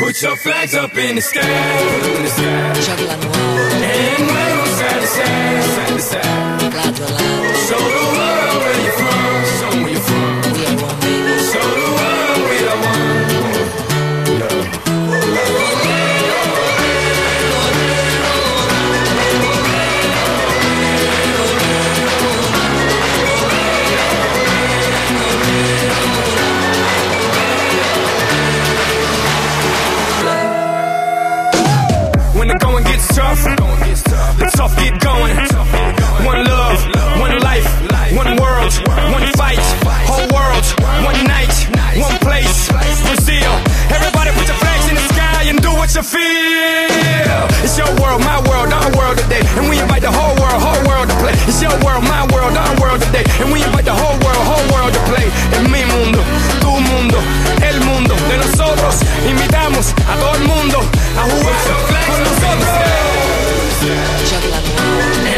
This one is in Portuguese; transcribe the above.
Put your flags up in the sky, in the sky. Giochi la nuova. And wave side to side, side to side. Lato a lato. Show the world where you're from, show 'em where you're from. We are one, baby. Show the world we are one. When the going gets tough, the tough get going. One love, one life, one world, one fight. Whole world, one night, one place. Brazil, everybody put your flags in the sky and do what you feel. It's your world, my world, our world today, and we invite the whole world to play. It's your world, my world, our world today, and we invite the whole world to play. Es mi mundo, tu mundo, el mundo de nosotros. Invitamos a todo el mundo a jugar con nosotros. Giochi la nuova.